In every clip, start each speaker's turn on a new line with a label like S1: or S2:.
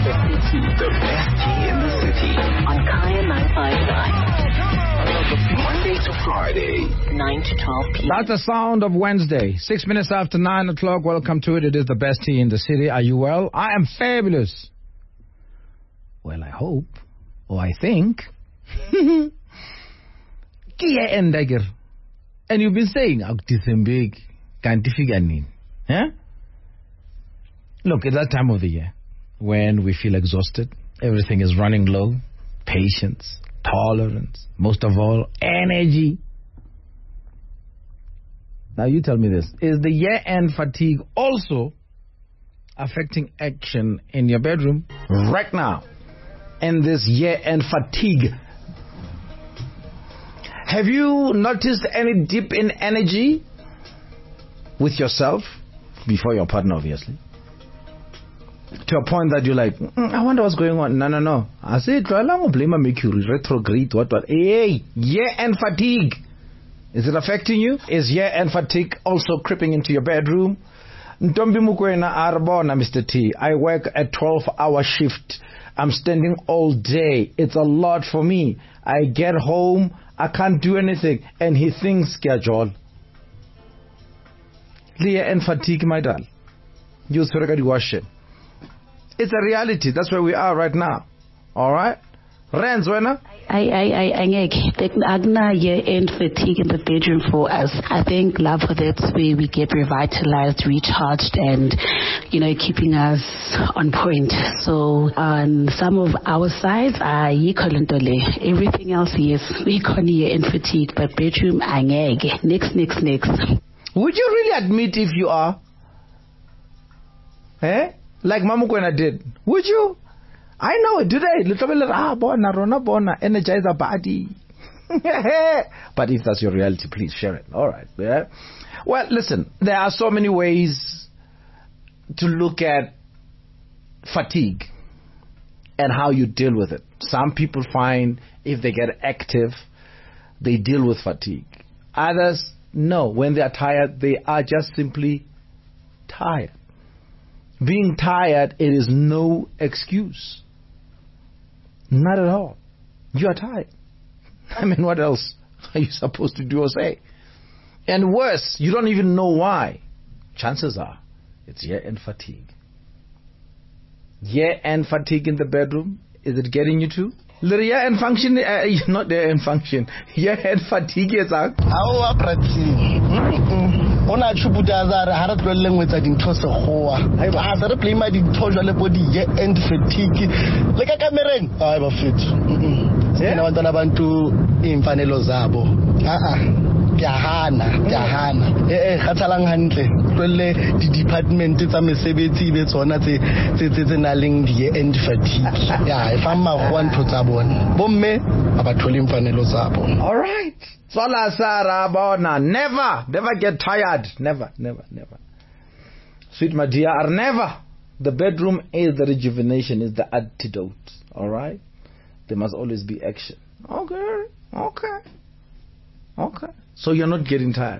S1: the city.
S2: The best tea in the city.
S1: On Kaya 955.
S2: Monday to Friday.
S1: 9 to 12 p.m.
S3: That's the sound of Wednesday. 6 minutes after 9 o'clock. Welcome to it. It is the best tea in the city. Are you well? I am fabulous. Well, I hope. Or I think. And you've been saying, look, at that time of the year, when we feel exhausted, everything is running low, patience, tolerance, most of all, energy. Now you tell me this. Is the year-end fatigue also affecting action in your bedroom right now? In this year-end fatigue, have you noticed any dip in energy with yourself, before your partner obviously, to a point that you're like, I wonder what's going on? No. I say, blame Mercury, retrograde, what? Hey, year-end fatigue. Is it affecting you? Is year-end fatigue also creeping into your bedroom? Ntombi Mukwena Arbona, Mr. T. I work a 12-hour shift. I'm standing all day. It's a lot for me. I get home, I can't do anything. And he thinks schedule. Year-end fatigue, my darling. Use for the washing. It's a reality. That's where we are right now. All right? Renz, Wena?
S4: Agna year-end fatigue in the bedroom for us. I think, love, that's where we get revitalized, recharged, and, keeping us on point. So, on some of our sides, everything else, yes, we can year-end fatigue, but bedroom, next.
S3: Would you really admit if you are? Like Mama Kwena did. Would you? I know it today. Little bit bona, energize our body. But if that's your reality, please share it. All right. Yeah. Well, listen, there are so many ways to look at fatigue and how you deal with it. Some people find if they get active, they deal with fatigue. Others, no. When they are tired, they are just simply tired. Being tired, it is no excuse. Not at all. You are tired. I mean, what else are you supposed to do or say? And worse, you don't even know why. Chances are, it's year-end fatigue. Year-end fatigue in the bedroom, is it getting you too? Year-end function, not year-end function. Year-end fatigue is out.
S5: Ona chubudazara harat lengwe tsa dintho se goa ha ba sa re play ma dintho jwa le body year-end fatigue le ka kamereng ha ba fit sena bantwana bantu imfanelo zabo Jahana. Khathalang hantle tlole di department tsa mesebetsi be tsona tse nang le year-end fatigue. If I'm one to tsa bona bomme abathole imfanelo zabo.
S3: All right. Sola Sara Bona. Never get tired. Never. Sweet my dear, are never. The bedroom is the rejuvenation, is the antidote. All right? There must always be action. Okay. So you're not getting tired.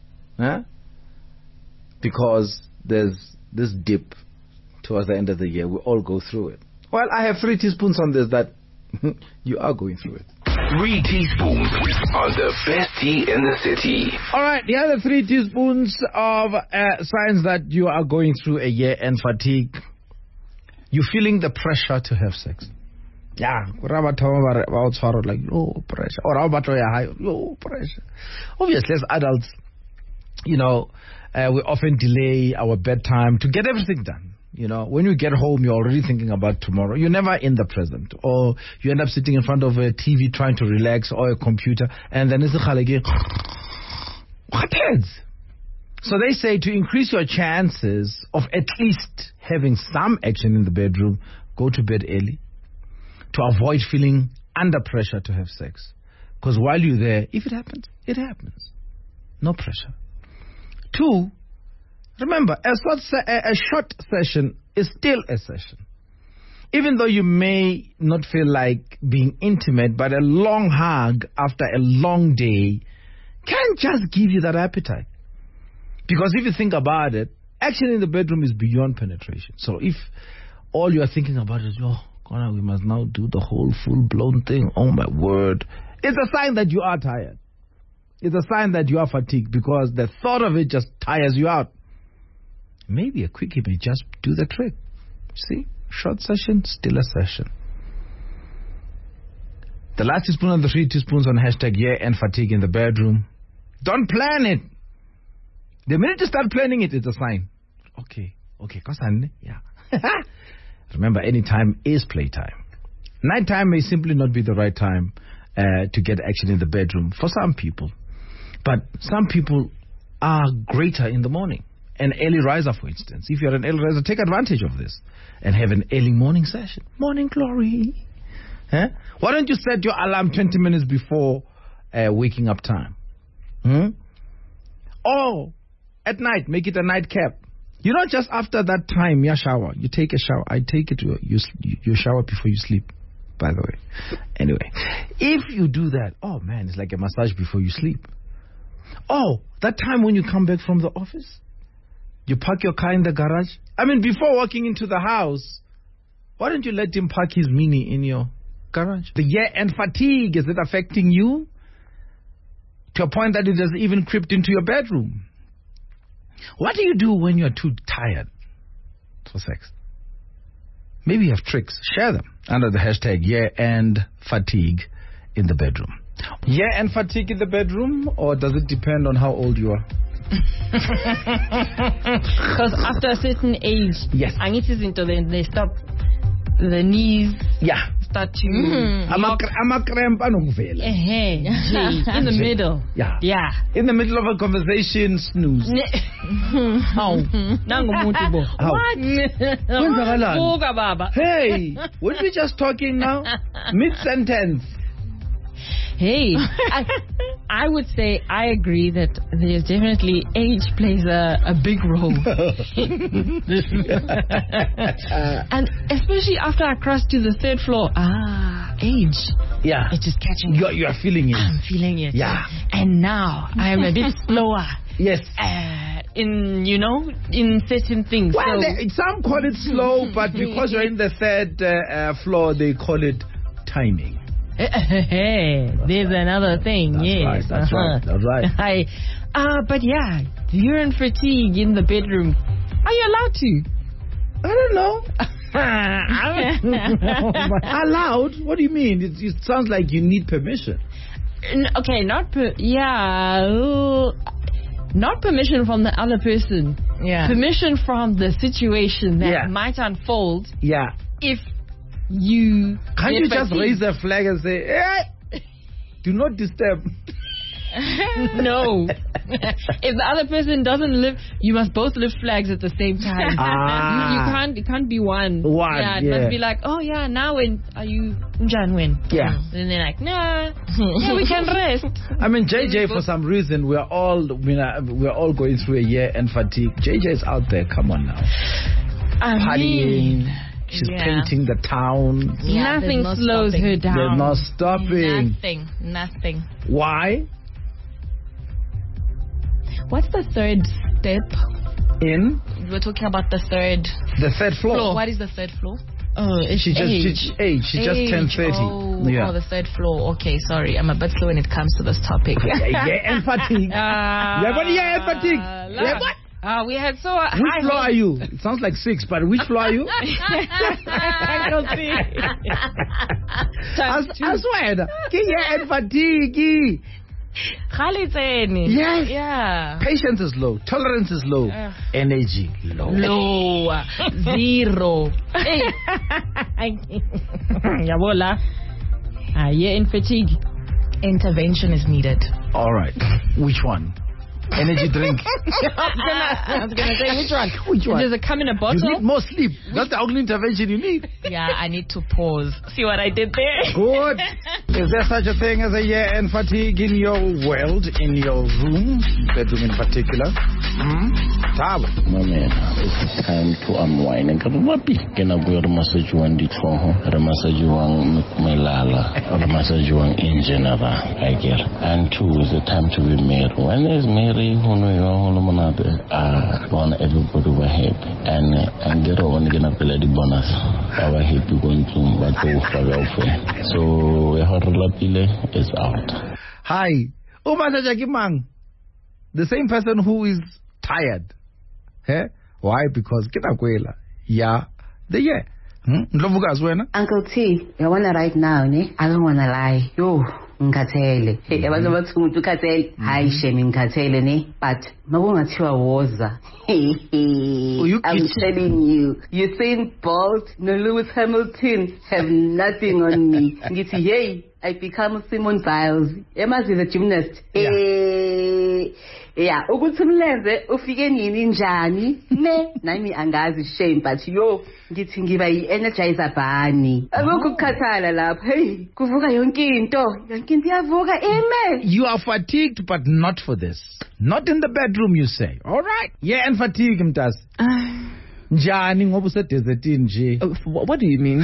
S3: Because there's this dip towards the end of the year. We all go through it. Well, I have 3 teaspoons on this that you are going through it.
S2: 3 teaspoons on the best tea in the city.
S3: All right, the other 3 teaspoons of signs that you are going through a year-end fatigue. You're feeling the pressure to have sex. Yeah, like pressure. Or pressure. Obviously, as adults, we often delay our bedtime to get everything done. When you get home, you're already thinking about tomorrow. You're never in the present. Or you end up sitting in front of a TV trying to relax, or a computer, and then it's what heads? So they say to increase your chances of at least having some action in the bedroom, go to bed early to avoid feeling under pressure to have sex. Because while you're there, if it happens, it happens. No pressure. 2, remember, a short session is still a session. Even though you may not feel like being intimate, but a long hug after a long day can just give you that appetite. Because if you think about it, action in the bedroom is beyond penetration. So if all you are thinking about is, oh, God, we must now do the whole full-blown thing. Oh, my word. It's a sign that you are tired. It's a sign that you are fatigued because the thought of it just tires you out. Maybe a quickie may just do the trick. See? Short session, still a session. The last teaspoon of the 3 teaspoons on hashtag year-end fatigue in the bedroom. Don't plan it. The minute you start planning it, it's a sign. Okay, Kasane, yeah. Remember, any time is playtime. Nighttime may simply not be the right time to get action in the bedroom for some people. But some people are greater in the morning. An early riser, for instance. If you're an early riser, take advantage of this and have an early morning session. Morning glory. Huh? Why don't you set your alarm 20 minutes before waking up time? Or at night, make it a nightcap. You know, just after that time, you shower. You take a shower. I take it you shower before you sleep, by the way. Anyway, if you do that, oh man, it's like a massage before you sleep. Oh, that time when you come back from the office, you park your car in the garage. I mean, before walking into the house, why don't you let him park his Mini in your garage? The year-end fatigue, is it affecting you to a point that it has even crept into your bedroom? What do you do when you're too tired for sex? Maybe you have tricks. Share them under the hashtag year-end fatigue in the bedroom. Year-end fatigue in the bedroom, or does it depend on how old you are?
S6: Because after a certain age,
S3: yes,
S6: they stop, the knees start to
S3: I'm a cramp in
S6: the middle. Yeah. In
S3: the middle of a conversation, snooze.
S6: What?
S3: Hey, weren't we just talking now? Mid-sentence.
S6: Hey, I would say I agree that there's definitely age plays a big role. And especially after I crossed to the 3rd floor, age.
S3: Yeah.
S6: It's just catching me.
S3: You are feeling it.
S6: I'm feeling it.
S3: Yeah.
S6: And now I'm a bit slower.
S3: Yes.
S6: In certain things.
S3: Well, some call it slow, but because you're in the 3rd floor, they call it timing.
S6: There's another thing.
S3: That's right.
S6: But yeah, urine fatigue in the bedroom. Are you allowed to?
S3: I don't know. Allowed? What do you mean? It sounds like you need permission.
S6: Okay, not permission from the other person. Yeah. Permission from the situation that might unfold.
S3: Yeah.
S6: If you
S3: can't you just raise a flag and say, hey, do not disturb?
S6: No. If the other person doesn't lift, you must both lift flags at the same time. It can't be one. Yeah, it must be like, oh yeah, now when are you when?
S3: Yeah.
S6: And they're like, nah. Yeah, we can rest.
S3: I mean, JJ, for some reason, we're all going through a year-end fatigue. JJ is out there. Come on now. Partying. She's painting the town.
S6: Yeah, nothing slows her down.
S3: There's no stopping.
S6: Nothing.
S3: Why?
S6: What's the 3rd step?
S3: We're
S6: talking about the 3rd.
S3: The 3rd floor.
S6: What is the 3rd floor?
S3: She just turned 30.
S6: The 3rd floor. Okay, sorry. I'm a bit slow when it comes to this topic.
S3: And fatigue. Fatigue. What?
S6: We had so.
S3: Which floor are you? It sounds like 6, but which floor are you?
S6: I don't see.
S3: I swear. And fatigue. Yes.
S6: Yeah.
S3: Patience is low. Tolerance is low. Energy low.
S6: Low. 0. Yabola. In fatigue. Intervention is needed.
S3: All right. Which one? Energy drink.
S6: I was gonna say which one? Does it come in a bottle?
S3: You need more sleep. That's the only intervention you need.
S6: Yeah, I need to pause. See what I did there?
S3: Good. Is there such a thing as a year-end fatigue in your world, in your room, bedroom in particular? Tabo.
S5: It's time to unwind. And kena go remasajuang ditloho, remasajuang melala, remasajuang in general. I get. And 2 is the time to be married. When there's married, want everybody to be happy. And get on gonna pay the bonus. Our happy going to battle. So Lapile is out.
S3: Hi. The same person who is tired. Hey? Why? Because kitakwela. Yeah. The year.
S4: Uncle T, you wanna right now, ne? I don't wanna lie. Yo, ngikhathele. Hey, abantu bathumuntu ukhathele. Hayi shame ngikhathele ne, but makungathiwa woza. I'm telling you, Usain Bolt no Lewis Hamilton have nothing on me. Ngithi hey, I become Simone Biles. Emma is a gymnast. Yeah, ukuthi mlenze ufike nini njani ne nami angazi shame but yo ngithi ngiba yi-energizer bunny akukho ukukhathala lapha hey kuvuka yonke into iyavuka ime.
S3: You are fatigued but not for this, not in the bedroom you say. All right, yeah, and fatigue mntasi njani ngoba usedesertini nje.
S6: What do you mean?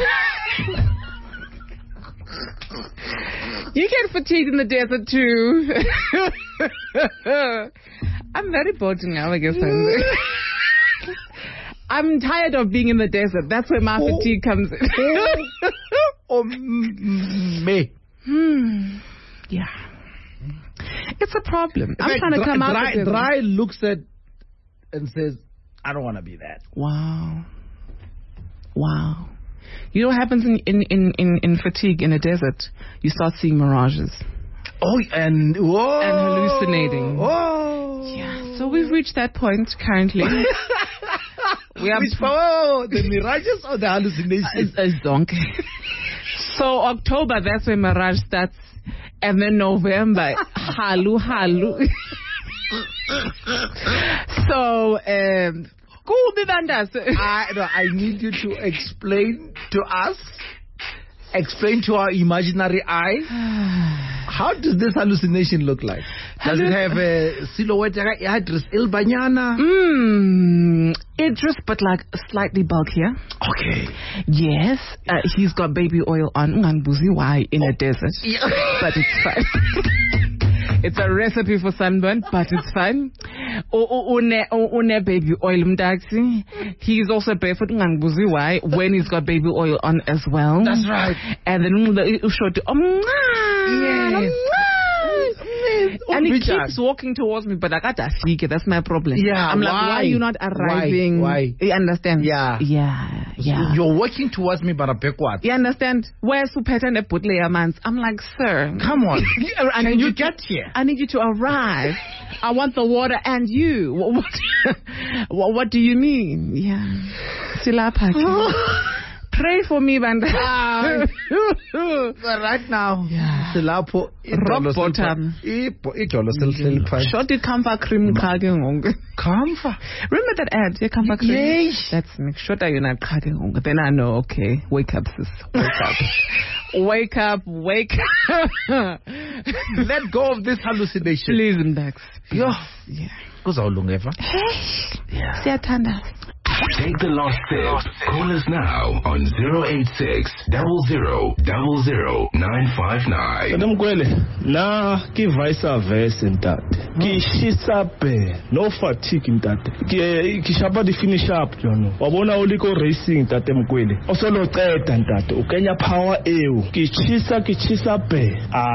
S6: You get fatigued in the desert too. I'm very bored now, I guess. I'm tired of being in the desert. That's where my fatigue comes in.
S3: Me.
S6: Yeah. It's a problem. I'm trying to come out of it.
S3: Dry looks at and says, I don't want to be that.
S6: Wow. You know what happens in fatigue in a desert? You start seeing mirages.
S3: Oh, and
S6: hallucinating.
S3: Oh.
S6: Yeah. So we've reached that point currently. We have
S3: the mirages or the hallucinations?
S6: It's donkey. So October, that's when mirage starts, and then November, halu. So
S3: I need you to explain to us, explain to our imaginary eye, how does this hallucination look like? Does it have a silhouette? Idris Elbanyana?
S6: Idris, but like slightly bulkier.
S3: Okay.
S6: Yes, he's got baby oil on why in a desert, but it's fine. It's a recipe for sunburn, but it's fine. Une baby oil mdaxi. He's also barefoot why when he's got baby oil on as well.
S3: That's right.
S6: And then short. Yes. And he keeps walking towards me, but I got a figure. That's my problem.
S3: Yeah.
S6: I'm like, why are you not arriving?
S3: Why?
S6: You understand?
S3: Yeah. You're walking towards me, but a backward.
S6: You understand? Where's Supeta and Putlea Mans? I'm like, sir,
S3: come on. Can you get here?
S6: I need you to arrive. I want the water and you. What do you mean? Yeah. Silapaki. Pray for me, Banda.
S3: Right now,
S6: Silapo, rock bottom. Shorty comfort cream comfort. Remember that ad? Yeah, comfort cream.
S3: Yes.
S6: That's me. Shorty, you're not cutting. Then I know. Okay, wake up, sis. Wake up. Wake up.
S3: Let go of this hallucination.
S6: Please, Mdax.
S3: Yeah.
S6: Yeah.
S2: Take the last sip. Call us now on 086 00 00 959.
S5: Na ki vice versa ntate. Ki shisape no fatigue ntate. Ki shapa di finish up jono. Wabona uliko racing ntate Mkwele. Osolo qeda ntate. Ukenya power eu. Ki chisape.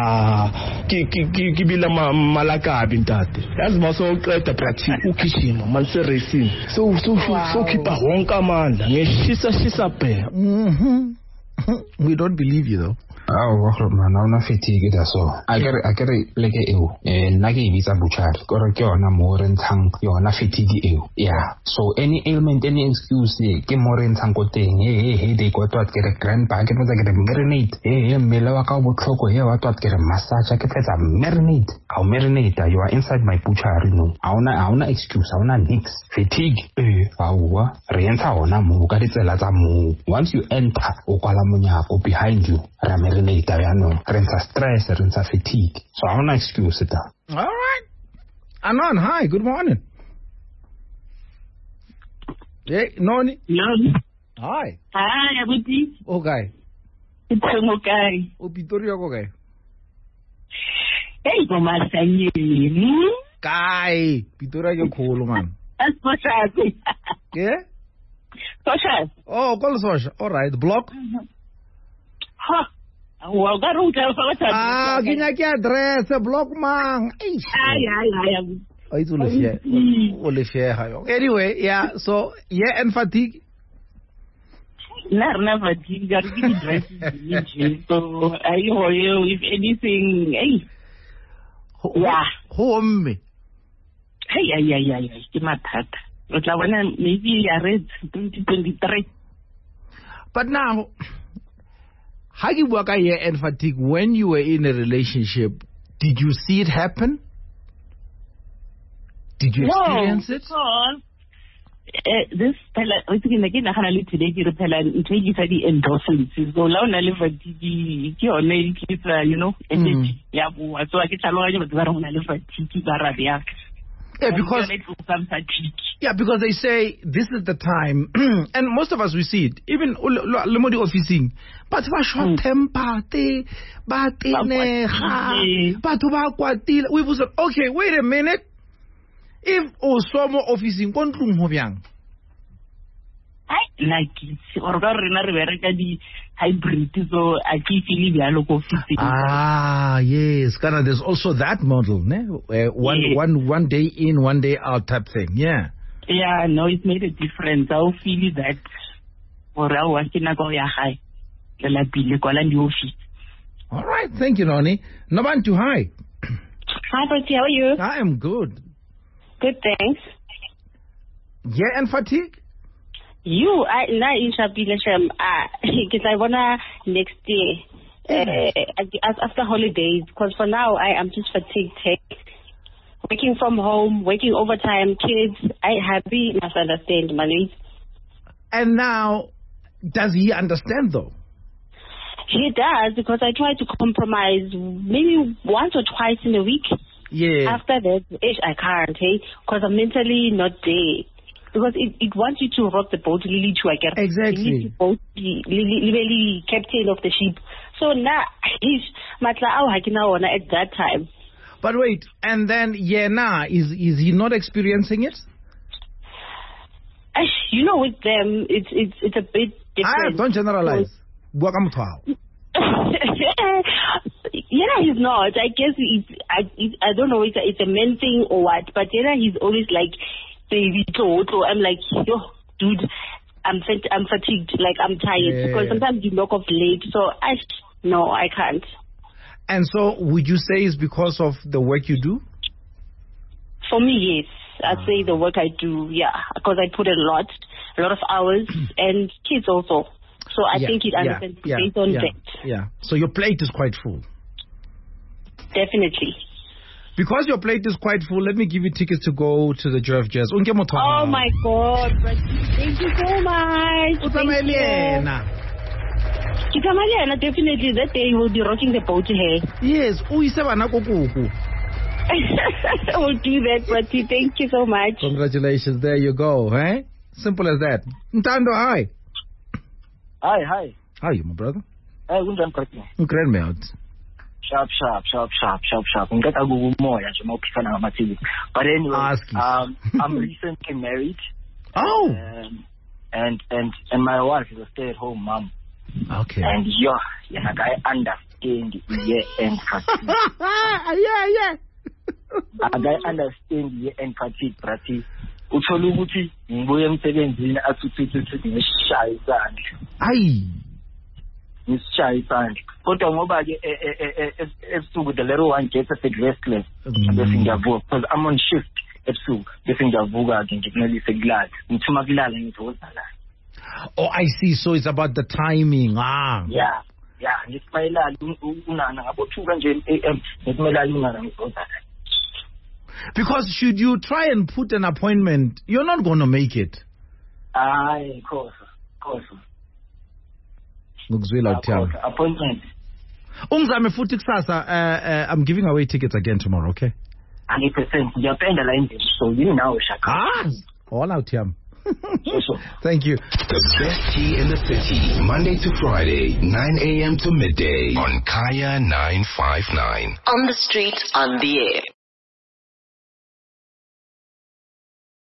S5: Ki bila malakabi ntate. Yazi maso qeda practice ukishima manse racing. So kipa wonka man. Ngishisa pe.
S3: We don't believe you though.
S7: Una fatigue so I get like nagi visa butcher or na more and tang na fatigue so any ailment, any excuse ke more and tang hey they got to get a grand packet was get a marinate melawaka botlhoko here what get a massage ke fetsa marinate how marinate you are inside my butcher no auna excuse auna nix fatigue re entra ona mo ka ditsela tsa mo once you enter o kwala monyako behind you later, rinsa stress, rinsa fatigue. So I have no excuse.
S3: All right. Anon, hi, good morning. Hey, Noni.
S8: Noni.
S3: Hi.
S8: Hi, abuti.
S3: Okay.
S8: It's okay.
S3: Pitoria okay.
S8: Hey, Gomasanyeni.
S3: Kai. Pitoria yo cool man.
S8: That's Soshas.
S3: Yeah?
S8: Soshas.
S3: Oh, call Sosh. All right. Block.
S8: Ha. Well, got to tell
S3: Ah, ginya ki address block mang.
S8: Ay.
S3: It's anyway, yeah, so yeah, and fatigue.
S8: Not fatigue, got to be dressed. So I know you if anything, hey. Yeah.
S3: Home.
S8: Hey. It's my tat. But maybe I read 2023.
S3: But now, how you work and fatigue when you were in a relationship? Did you see it happen? Did you experience it?
S8: This I think again I can today you the endorphins. So now I live at you know, energy. Yeah, so I get a lot of the
S3: because they say this is the time, and most of us we see it. Even lemodi officing, but short temper, we was okay. Wait a minute. If osomo officing kontlung ho byang?
S8: Like or ga rena re bereka di hybrid so a ke feel byalo ko officing.
S3: Ah, yes, kana there's also that model, ne? One day in, one day out type thing. Yeah.
S8: Yeah, no, it made a difference. I feel that or I was in a go ya high. La pile kwa la ndi office.
S3: All right, thank you, Noni. Nabantu, hi.
S9: Hi, Bertie, how are you?
S3: I am good.
S9: Good, thanks.
S3: Yeah, and fatigue?
S9: Na in Shabilasham, because I wanna next year, after holidays, because for now I am just fatigued. Working from home, working overtime, kids, I happy must understand, Malik.
S3: And now, does he understand though?
S9: He does, because I try to compromise maybe once or twice in a week.
S3: Yeah.
S9: After that, I can't, because I'm mentally not there. Because it wants you to rock the boat, Lily to I get.
S3: Exactly.
S9: You need to really captain of the ship. So now, he's at that time.
S3: But wait, and then is he not experiencing it?
S9: You know, with them, it's a bit different.
S3: Don't generalize.
S9: He's not. I guess I don't know. It's a men thing or what. But he's always like, baby, so I'm like, yo, dude, I'm fatigued. Like I'm tired because sometimes you knock off late. So no, I can't.
S3: And so, would you say it's because of the work you do?
S9: For me, yes. I'd say the work I do, because I put a lot of hours, and kids also. So I think it understands based on that.
S3: Yeah. So your plate is quite full.
S9: Definitely.
S3: Because your plate is quite full, let me give you tickets to go to the Joy of Jazz.
S9: Oh my God, thank you so much. Definitely that day we'll be rocking the boat here.
S3: Yes,
S9: we'll do that, Bertie. Thank you so much.
S3: Congratulations, there you go, eh? Simple as that. Ntando, hi.
S10: Hi.
S3: How are you, my brother?
S10: Hey, unjani Bertie?
S3: Grand me out.
S10: Sharp. Ngikata kumoya nje mawuphikana ngamathini. But anyway, I'm recently married.
S3: Oh.
S10: And my wife is a stay-at-home mom.
S3: Okay.
S10: And I understand year-end fatigue.
S3: Yeah.
S10: I understand year-end fatigue, Bertie. Uthola ukuthi ngibuye emsebenzini athuthuthu ngishaya isandla.
S3: Ayi.
S10: Ngishaya isandla. Kodwa ngoba ke ebusuku the little one gets a bit restless. Bese ngiyavuka because I'm on shift ebusuku. Bese ngiyavuka ke ngikunelise kulala. Ngithuma kulala ngizozala.
S3: Oh, I see. So it's about the timing.
S10: Yeah. Ngisimayelala unana ngabothuka nje AM ngisimayelala unana ngizozala.
S3: Because should you try and put an appointment, you're not going to make it.
S10: Of course. Appointment.
S3: Ungizame futhi kusasa, I'm giving away tickets again tomorrow, okay?
S10: 100%. Ngiyapenda la indlela. So you know Shaka.
S3: All out here.
S10: Sure.
S3: Thank you.
S2: The best tea in the city, Monday to Friday, 9 a.m. to midday on Kaya 959.
S1: On the street, on the air.